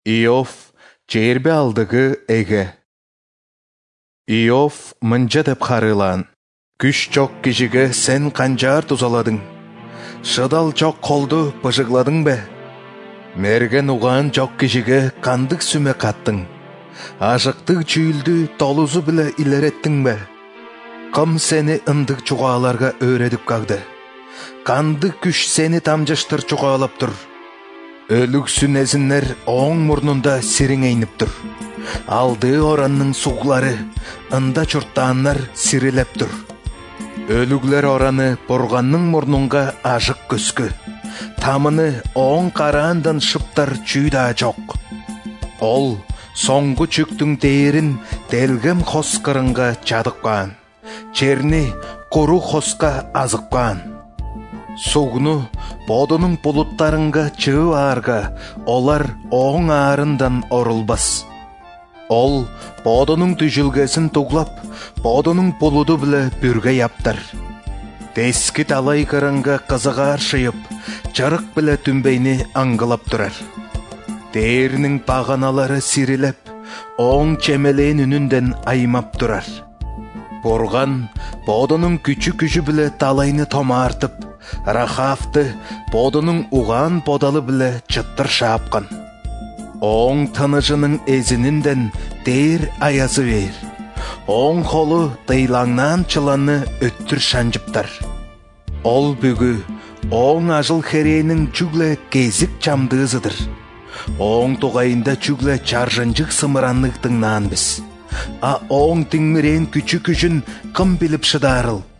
Иов жербе алдығы эге. Иов мынча деп харылан. Күш чок кишиге сен канчаар тузаладың? Шыдал чок колду пыжыгладың бе? Мерген уган чок кишиге кандык сүме каттың? Ажыктык чүйүлдү толузу биле илереттиң бе? Кым сени ындык чугааларга өйрөтүп кагды? Кандык күч сени тамжаштыр чугаалап тур? Өлүк сүнезинер оң мурнунда сириңейнип тур. Алды оранның суглары ында чурттааннар сирилеп тур. Өлүглер ораны борганның мурнунга ажык көскө. Тамыны оң караандан шыптар чүйда жок. Ол соңгу чүктүң тээрин делгем хоскырынга чадыккан. Черни куру хоска азыккан. Сугну бодунун булуттарынга чыгып аарга олар оң аарындан орулбас. Ол бодунун түжүлгесин туглап, бодунун булуду биле бүргө яптар. Тески талай кырынга кызыгаар шыйып, жарык биле түнбейни аңгылап турар. Дээринин баганалары сирилеп, оң чемелен үнүнден аймап турар. Борган бодунун күчү биле талайны томартып, Рахавты бодунун уган бодалы биле чыттыр шаапкан. Оң тыныжынын эзининден дээр аязы бер. Оң колу тыйлаңнан чыланы өттүр шанжыптар. Ол бүгү оң ажыл херейнин чүгле кезик чамдыызыдыр. Оң тугайында чүгле чаржынжык сымыранныктыңнан біз. А оң тиңмирен күчүн кым билип шыдарыл.